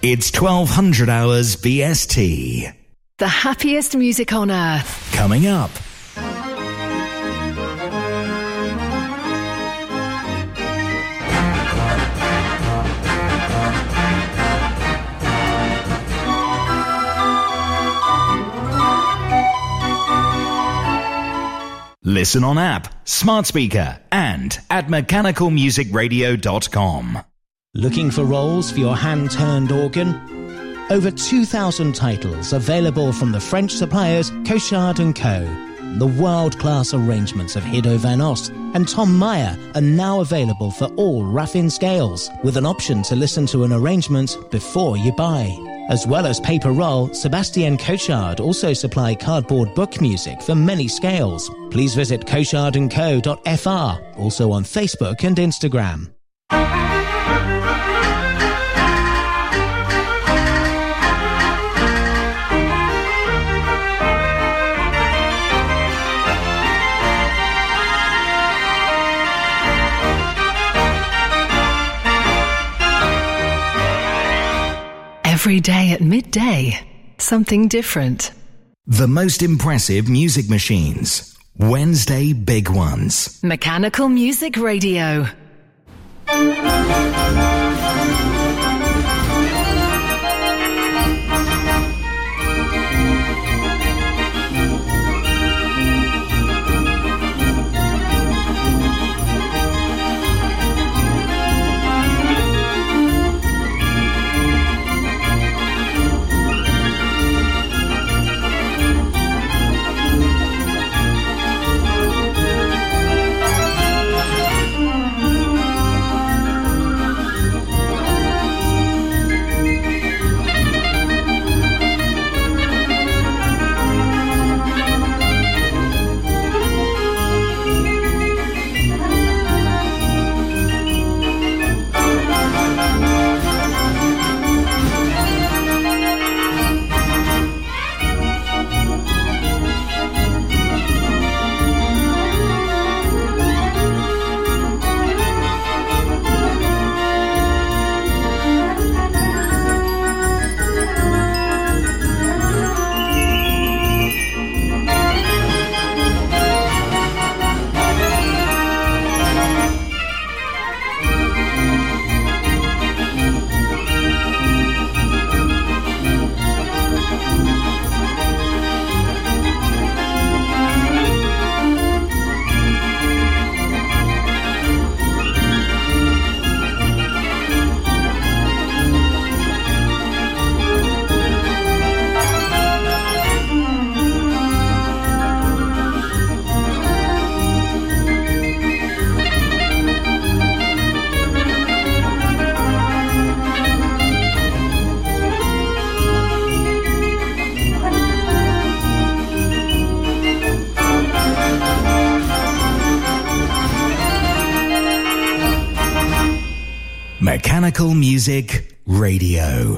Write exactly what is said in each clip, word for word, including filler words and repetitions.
It's twelve hundred hours B S T. The happiest music on earth. Coming up. Listen on app, smart speaker, and at mechanical music radio dot com. Looking for rolls for your hand-turned organ? Over two thousand titles available from the French suppliers Cochard and Co. The world-class arrangements of Hiddo van Ost and Tom Meyer are now available for all Raffin scales, with an option to listen to an arrangement before you buy. As well as paper roll, Sébastien Cochard also supply cardboard book music for many scales. Please visit cochard and co dot f r, also on Facebook and Instagram. Every day at midday, something different. The most impressive music machines. Wednesday Big Ones. Mechanical Music Radio. Mechanical Music Radio.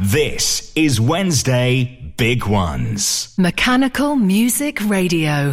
This is Wednesday Big Ones. Mechanical Music Radio.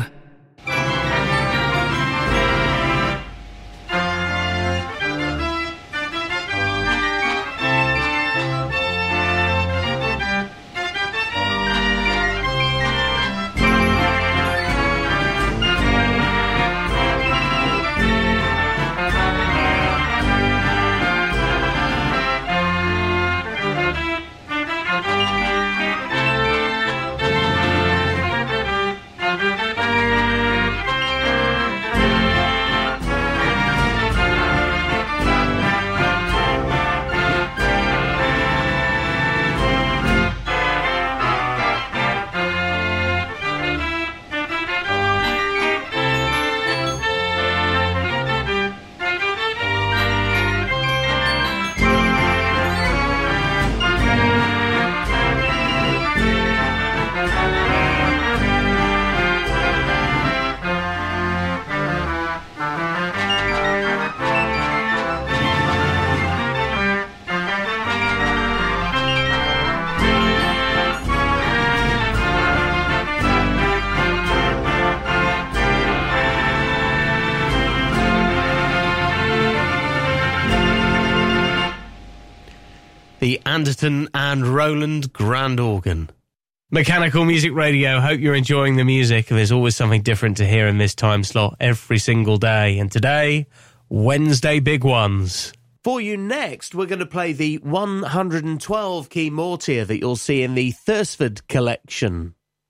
The Anderton and Roland Grand Organ. Mechanical Music Radio, hope you're enjoying the music. There's always something different to hear in this time slot every single day. And today, Wednesday Big Ones. For you next, we're going to play the one hundred twelve key mortier that you'll see in the Thursford collection.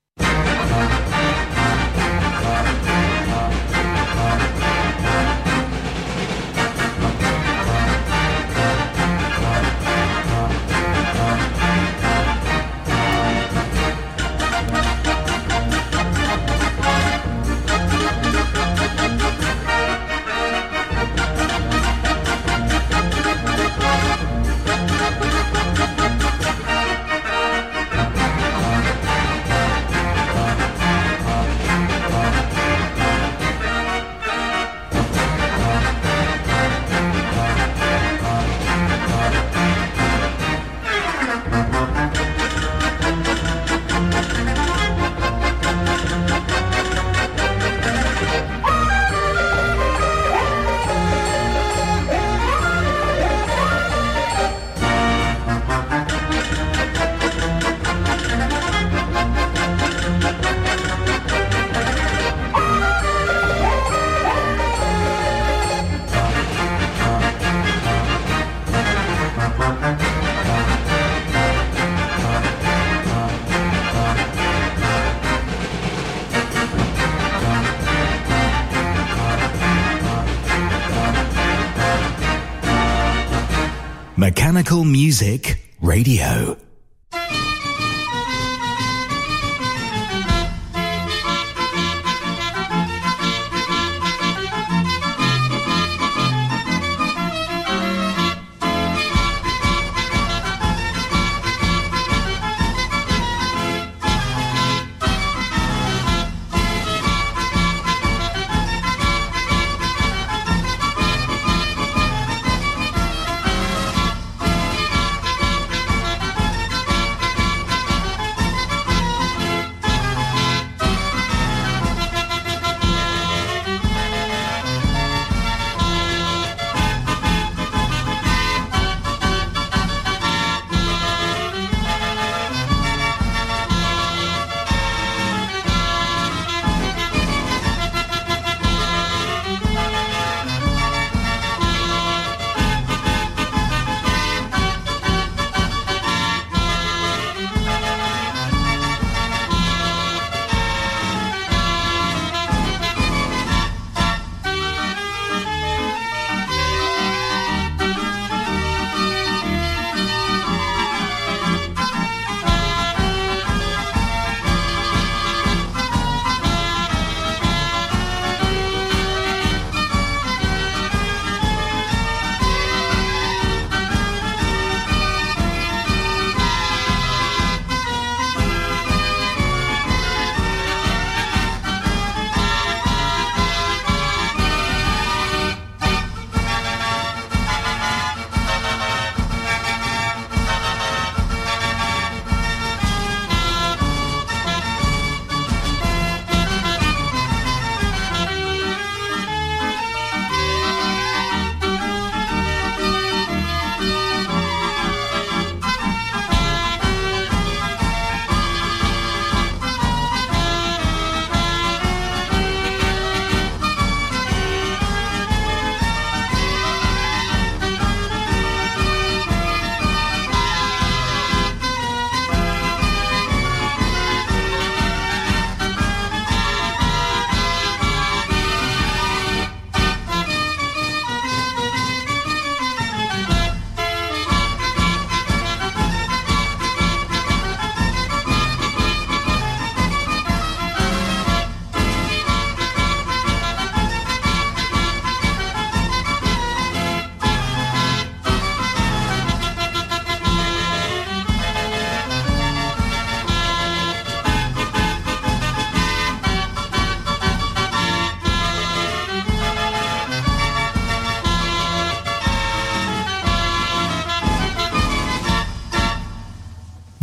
Mechanical Music Radio.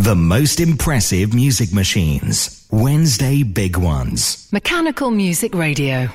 The most impressive music machines. Wednesday Big Ones. Mechanical Music Radio.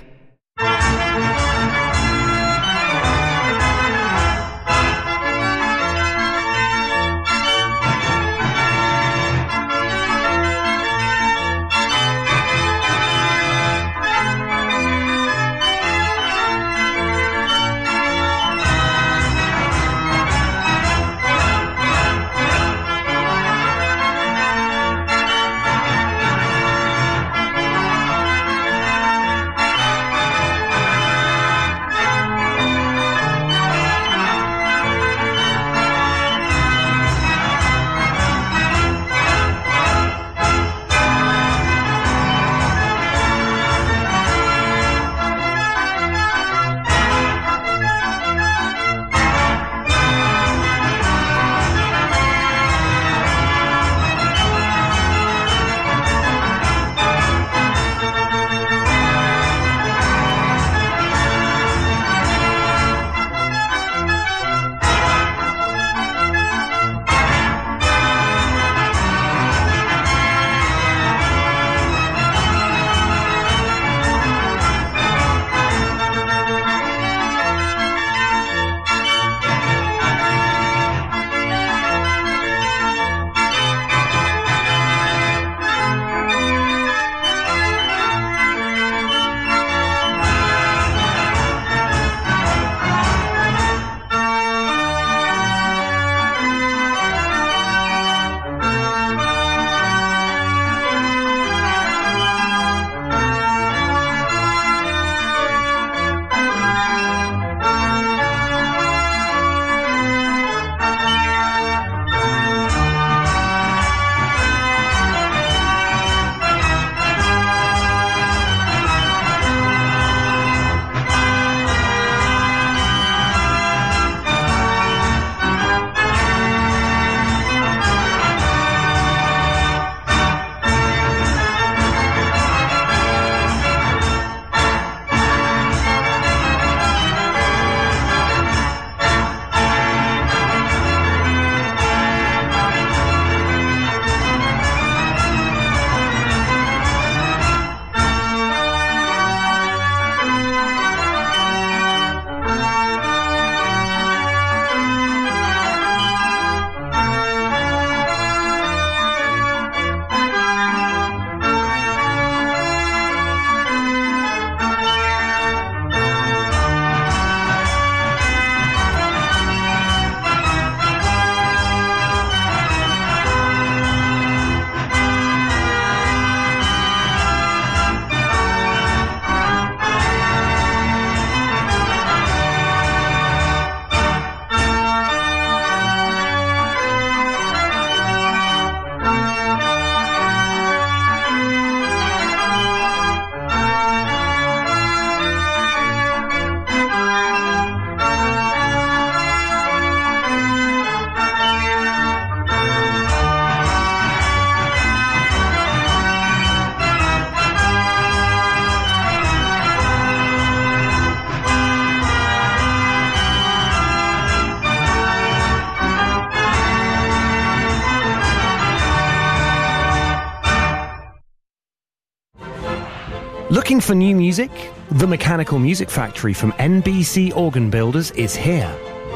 Looking for new music? The Mechanical Music Factory from N B C Organ Builders is here.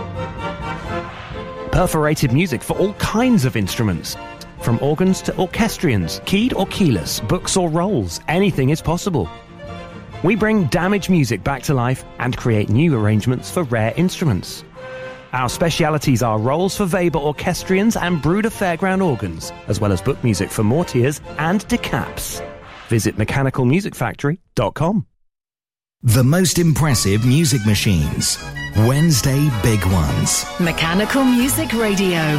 Perforated music for all kinds of instruments. From organs to orchestrions, keyed or keyless, books or rolls, anything is possible. We bring damaged music back to life and create new arrangements for rare instruments. Our specialities are rolls for Weber orchestrions and Bruder Fairground organs, as well as book music for mortiers and decaps. Visit mechanical music factory dot com. The most impressive music machines. Wednesday Big Ones. Mechanical Music Radio.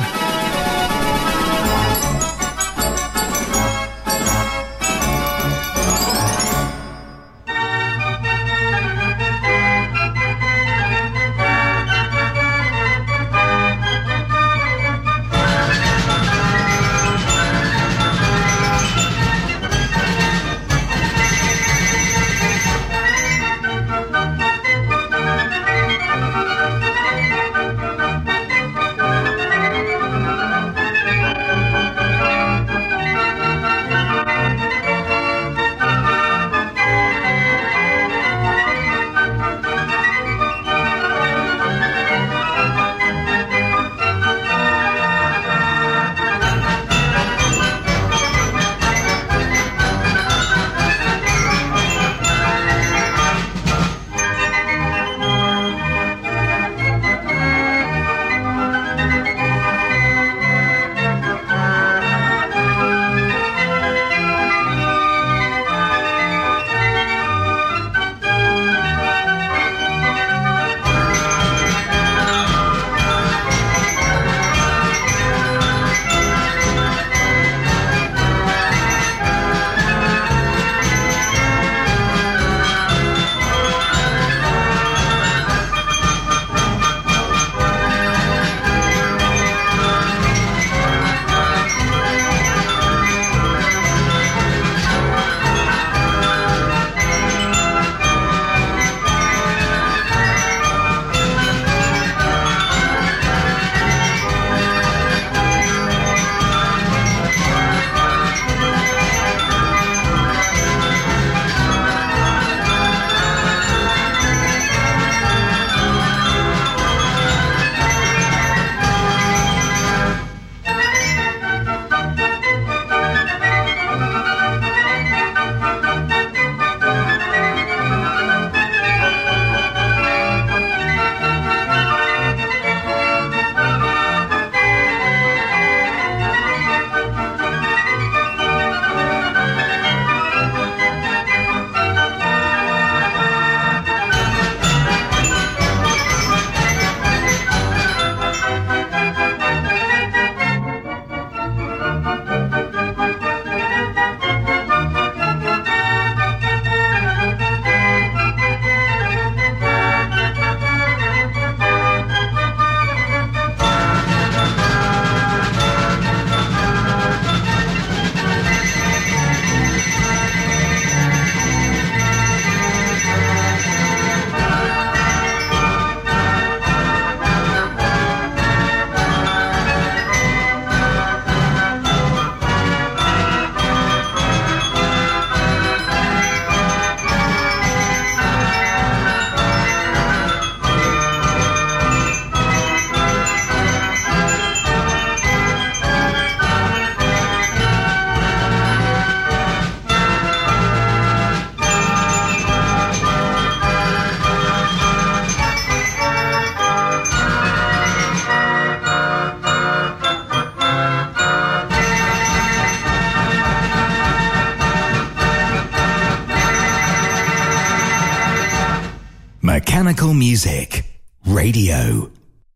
Mechanical Music Radio.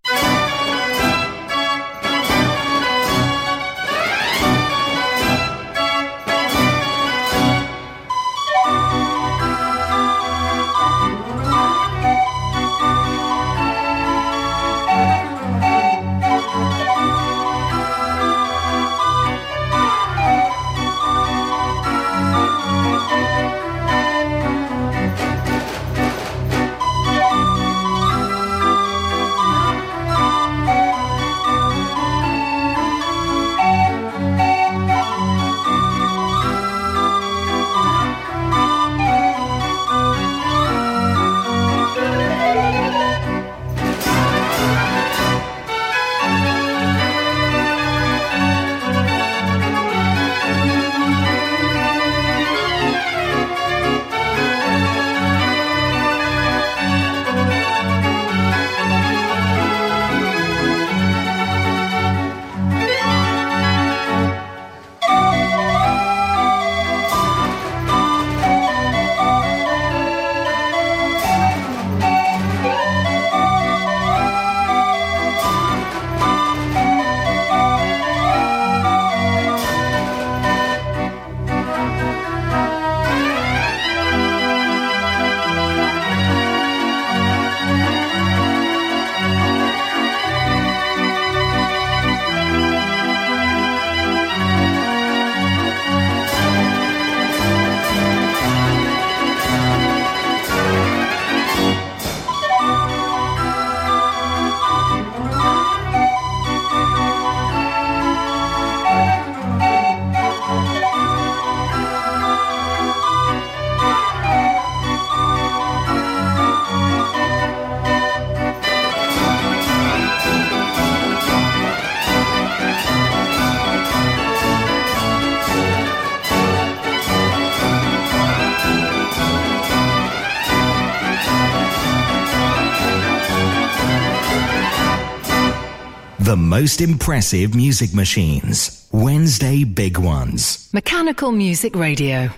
The most impressive music machines. Wednesday Big Ones. Mechanical Music Radio.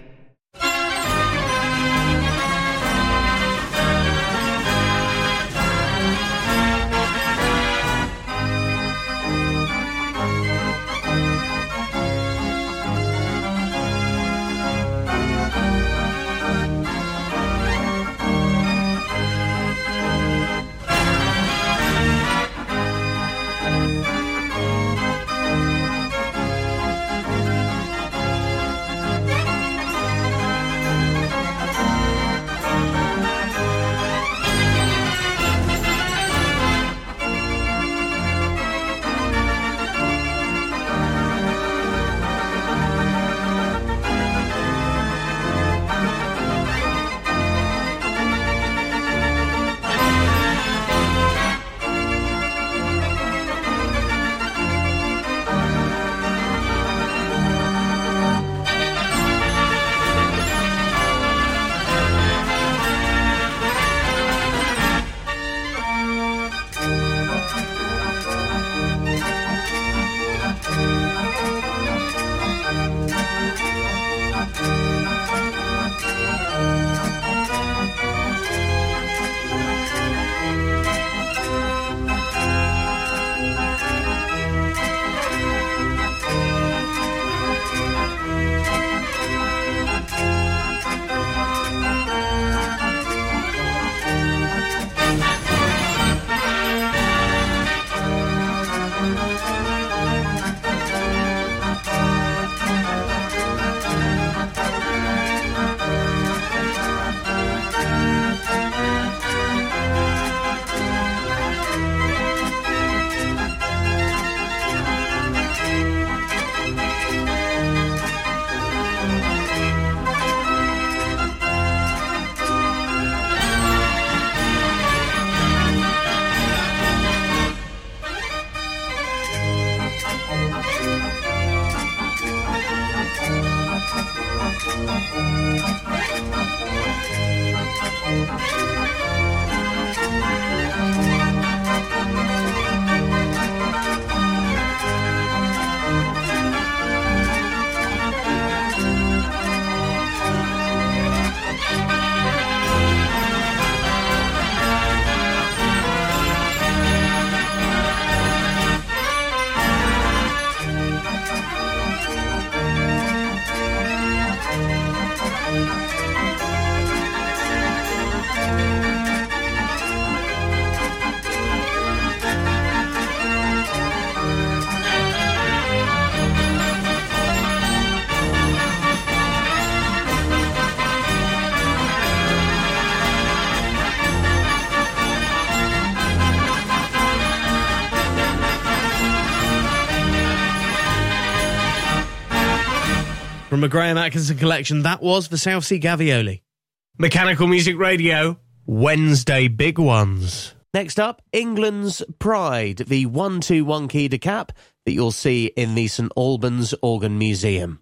From a Graham Atkinson collection, that was the South Sea Gavioli. Mechanical Music Radio, Wednesday Big Ones. Next up, England's Pride, the one two one key decap that you'll see in the St Albans Organ Museum.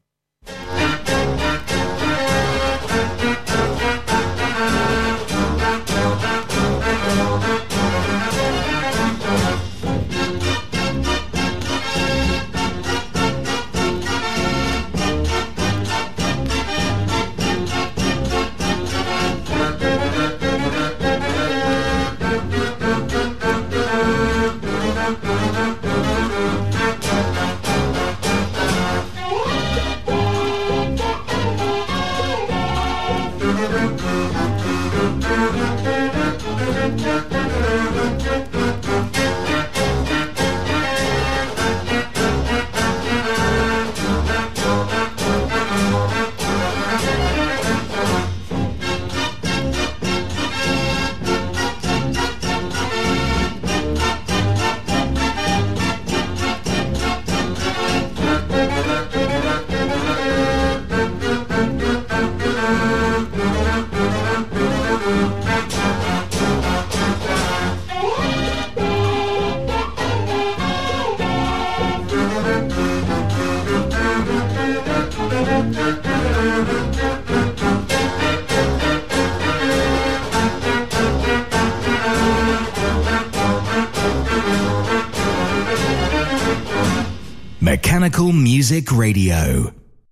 Mechanical Music Radio.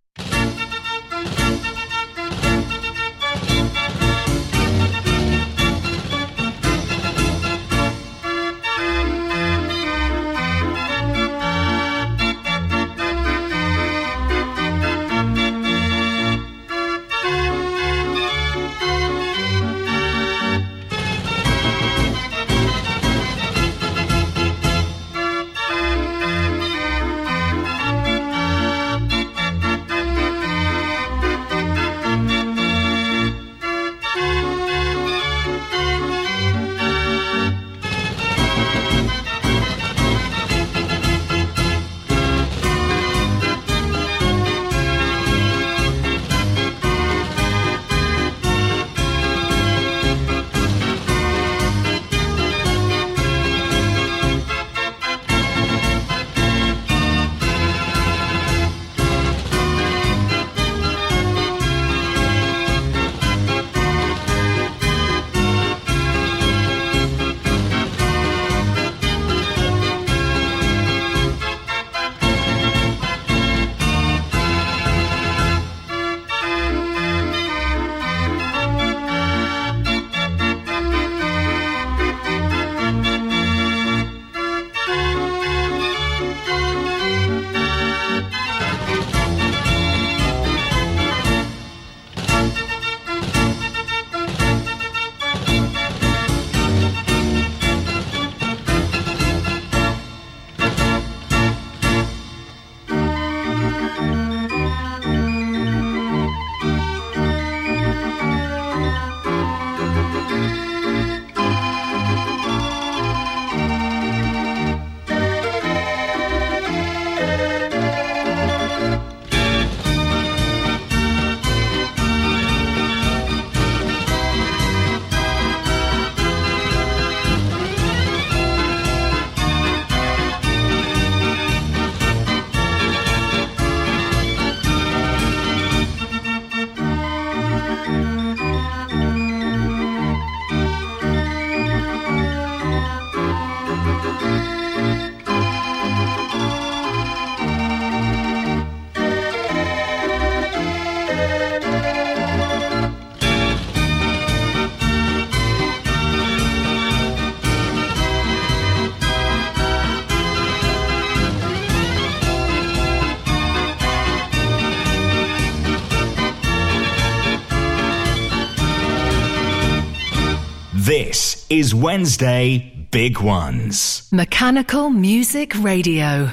This is Wednesday Big Ones. Mechanical Music Radio.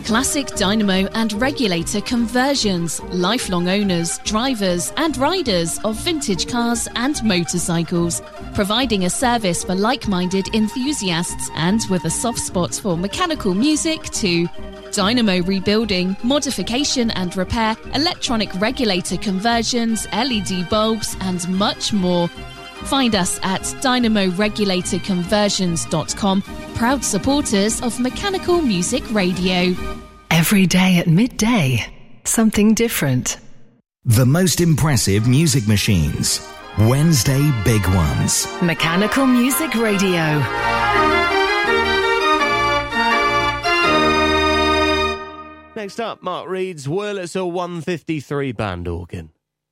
Classic dynamo and regulator conversions, lifelong owners, drivers and riders of vintage cars and motorcycles, providing a service for like-minded enthusiasts and with a soft spot for mechanical music too. Dynamo rebuilding, modification and repair, electronic regulator conversions, L E D bulbs and much more. Find us at dynamo regulator conversions dot com, proud supporters of Mechanical Music Radio. Every day at midday, something different. The most impressive music machines. Wednesday Big Ones. Mechanical Music Radio. Next up, Mark Reed's Wurlitzer one fifty-three band organ.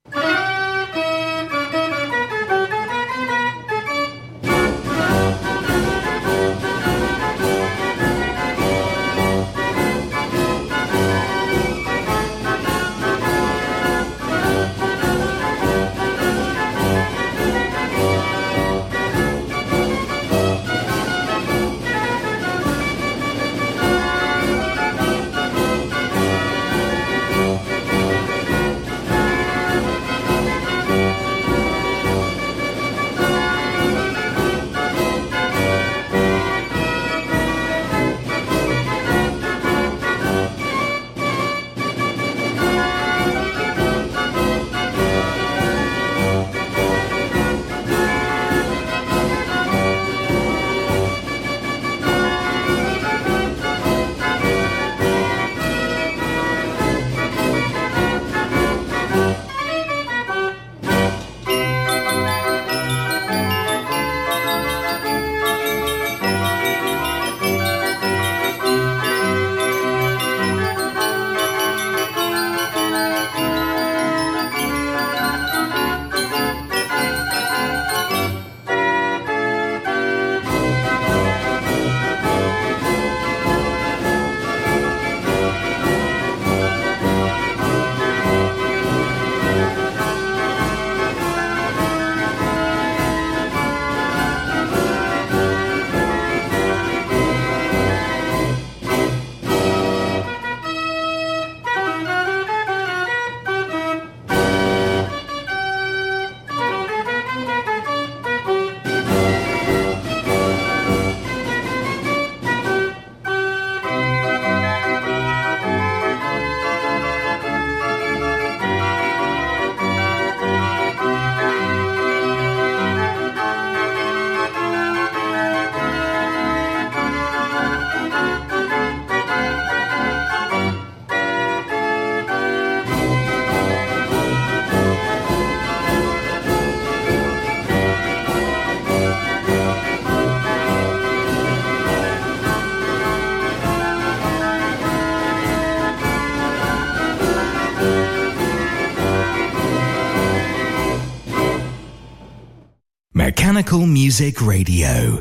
Mechanical Music Radio.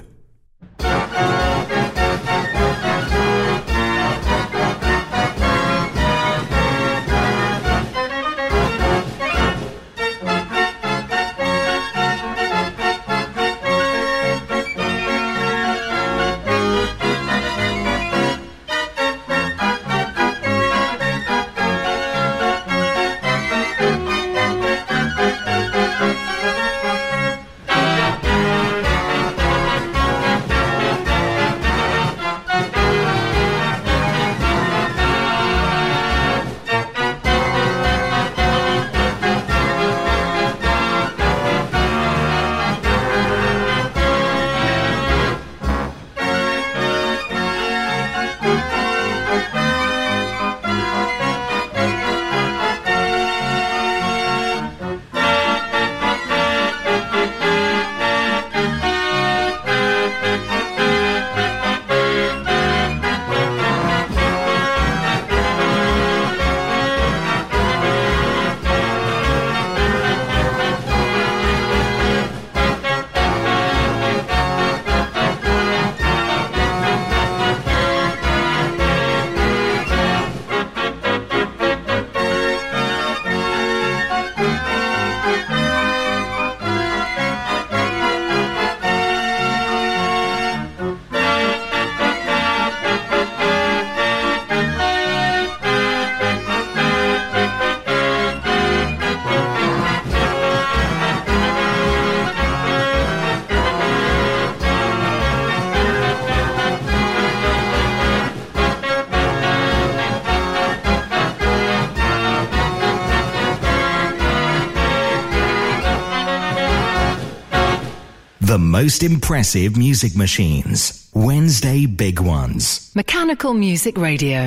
The most impressive music machines. Wednesday Big Ones. Mechanical Music Radio.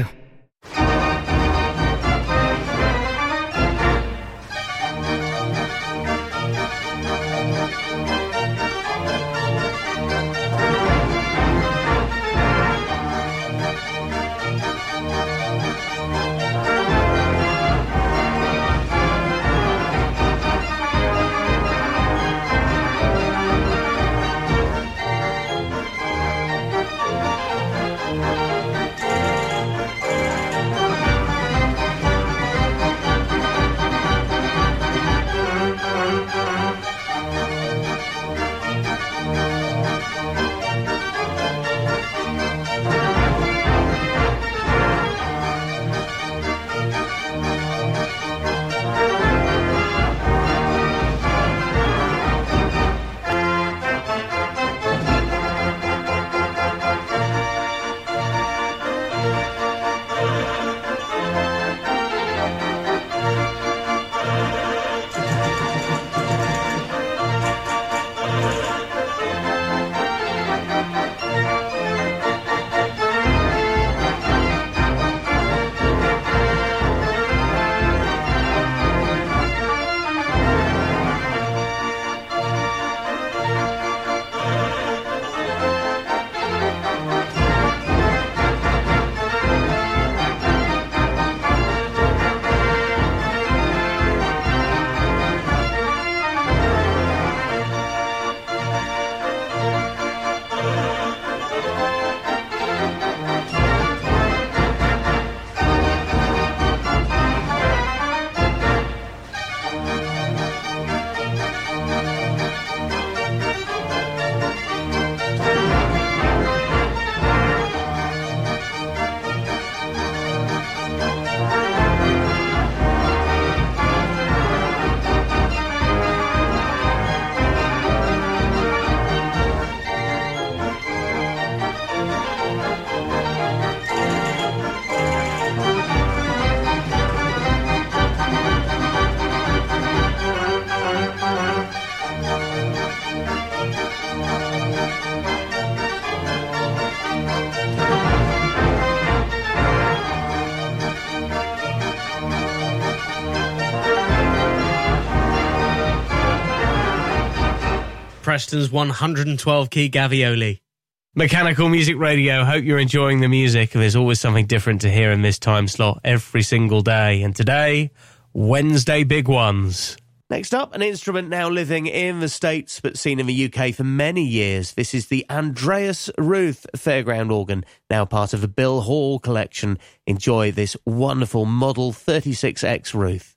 Preston's one hundred twelve key Gavioli. Mechanical Music Radio, hope you're enjoying the music. There's always something different to hear in this time slot every single day. And today, Wednesday Big Ones. Next up, an instrument now living in the States but seen in the U K for many years. This is the Andreas Ruth Fairground organ, now part of the Bill Hall collection. Enjoy this wonderful Model thirty-six X Ruth.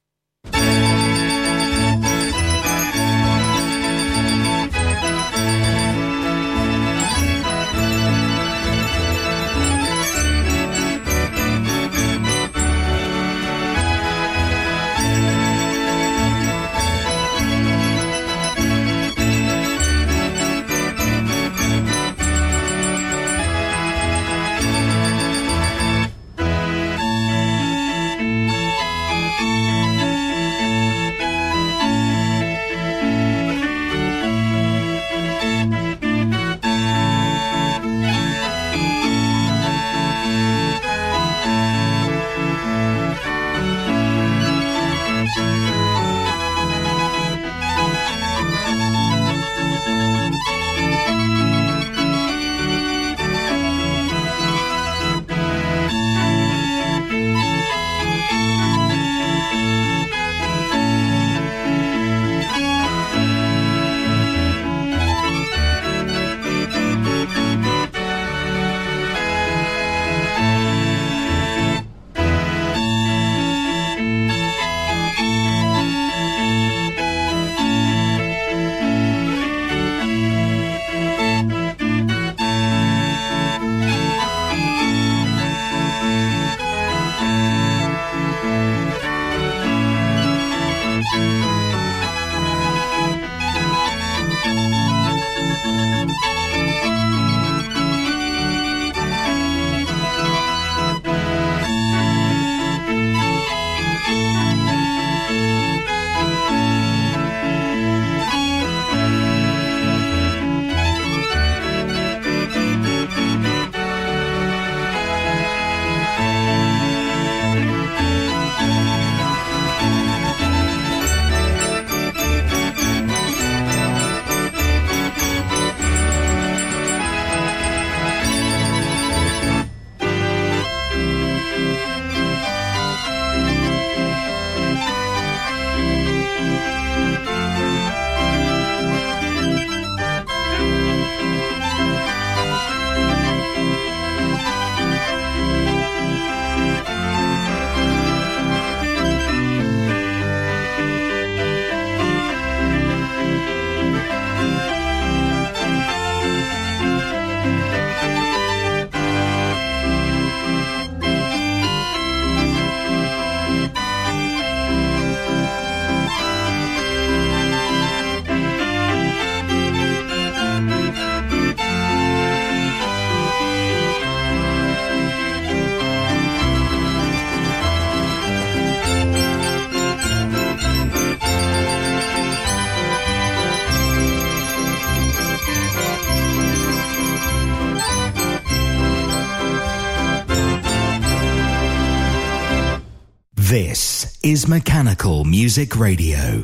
This is Mechanical Music Radio.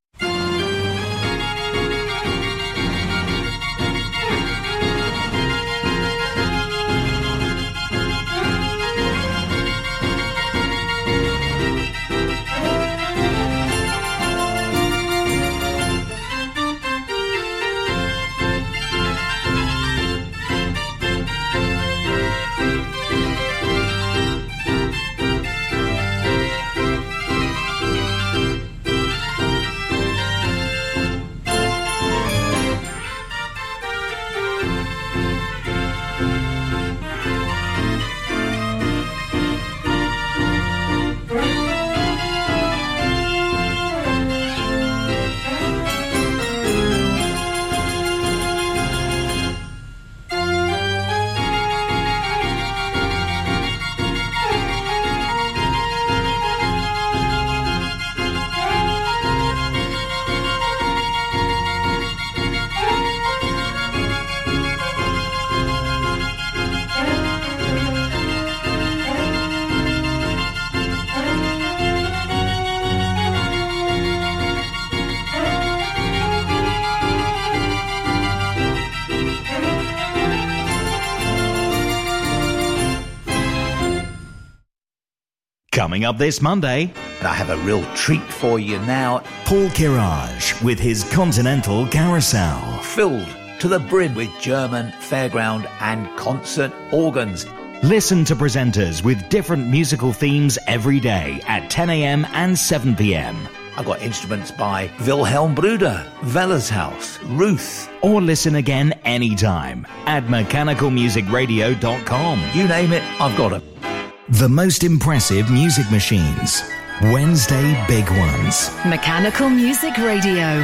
Coming up this Monday, and I have a real treat for you now. Paul Kirage with his Continental Carousel. Filled to the brim with German, fairground and concert organs. Listen to presenters with different musical themes every day at ten a.m. and seven p.m. I've got instruments by Wilhelm Bruder, Wellershaus, Ruth. Or listen again anytime at mechanical music radio dot com. You name it, I've got it. The most impressive music machines. Wednesday Big Ones. Mechanical Music Radio.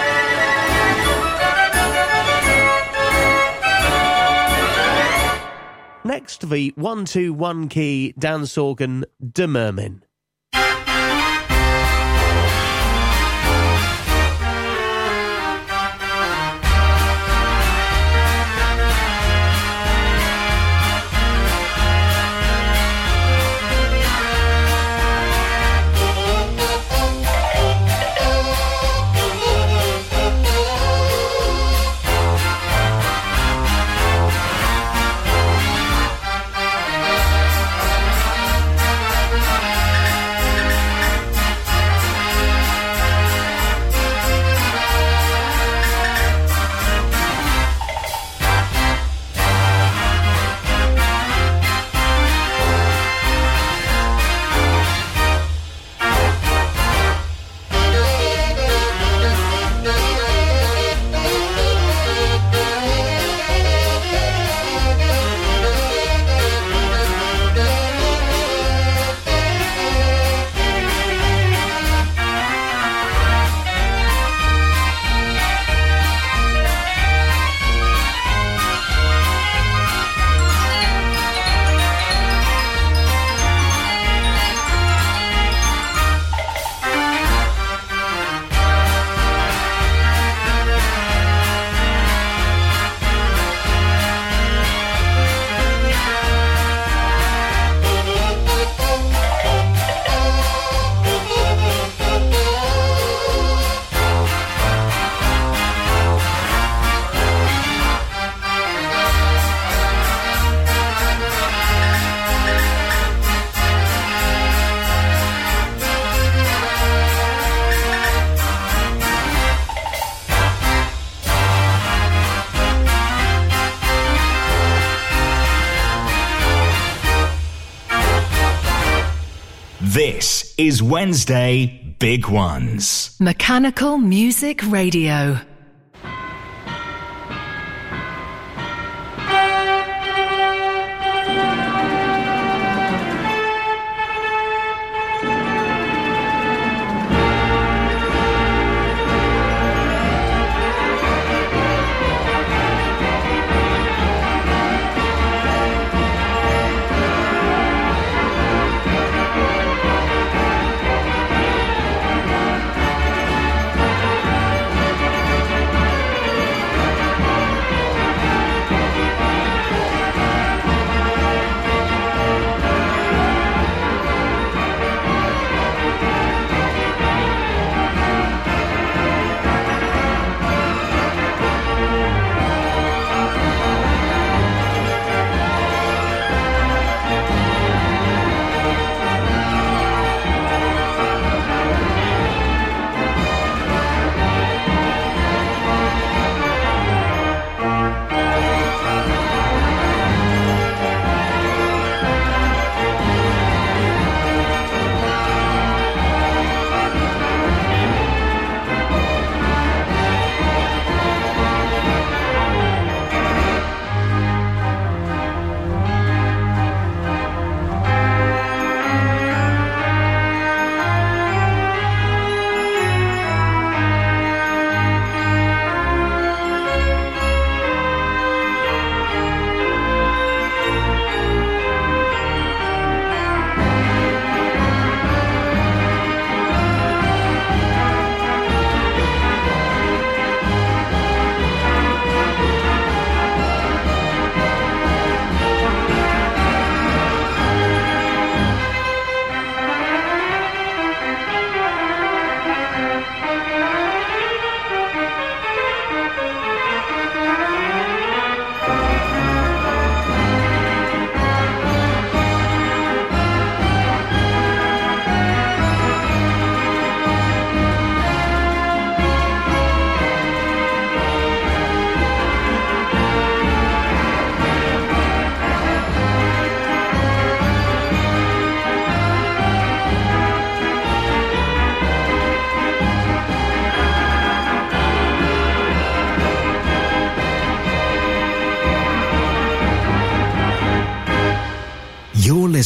Next, the one two one key dance organ De Mermin. This is Wednesday Big Ones. Mechanical Music Radio.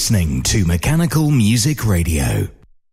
listening to Mechanical Music Radio.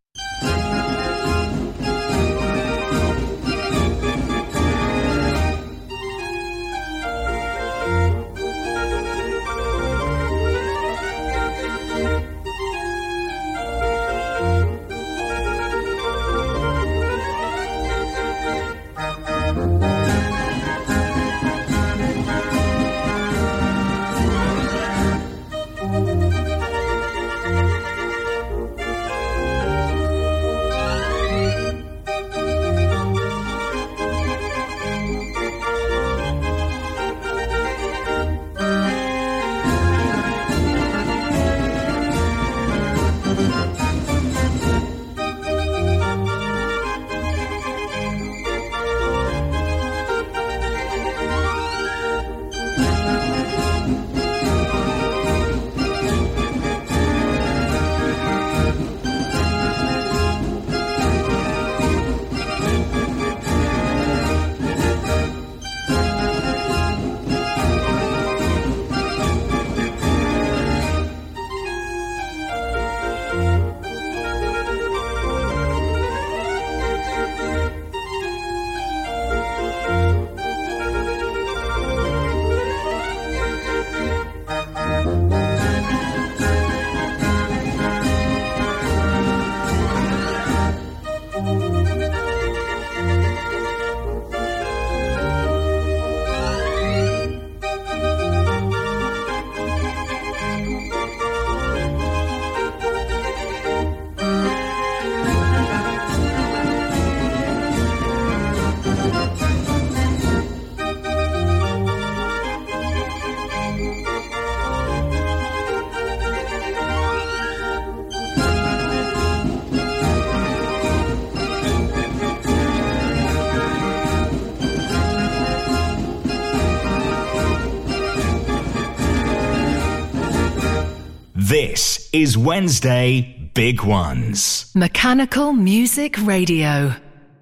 This is Wednesday Big Ones. Mechanical Music Radio.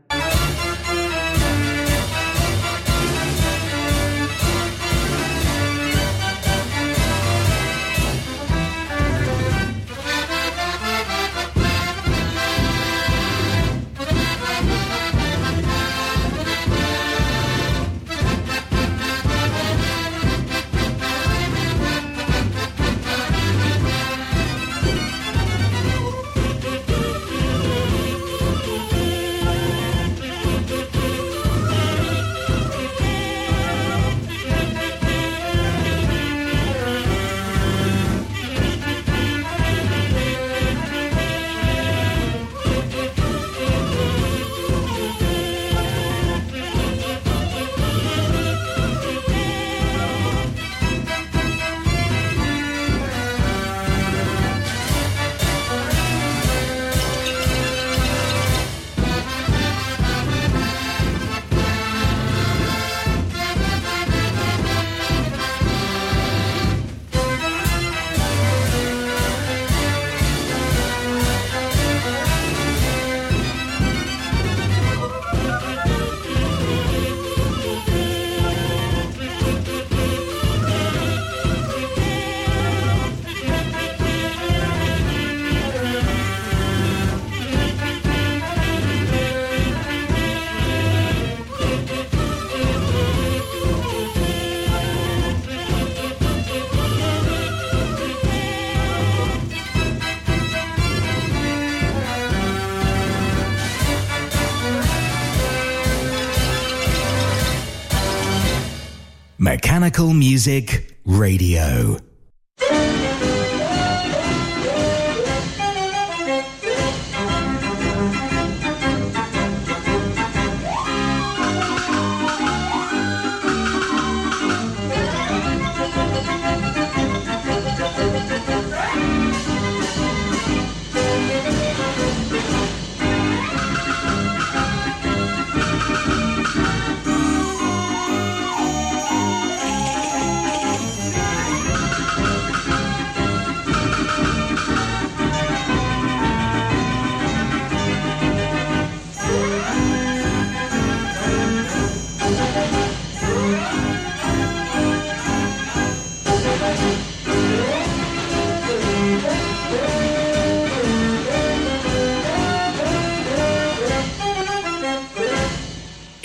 Mechanical Music Radio.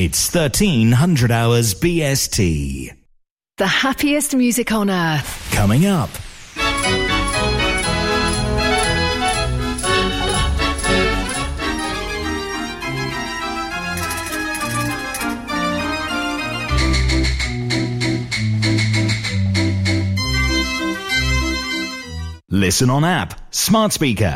It's thirteen hundred hours B S T. The happiest music on earth. Coming up. Listen on app, smart speaker,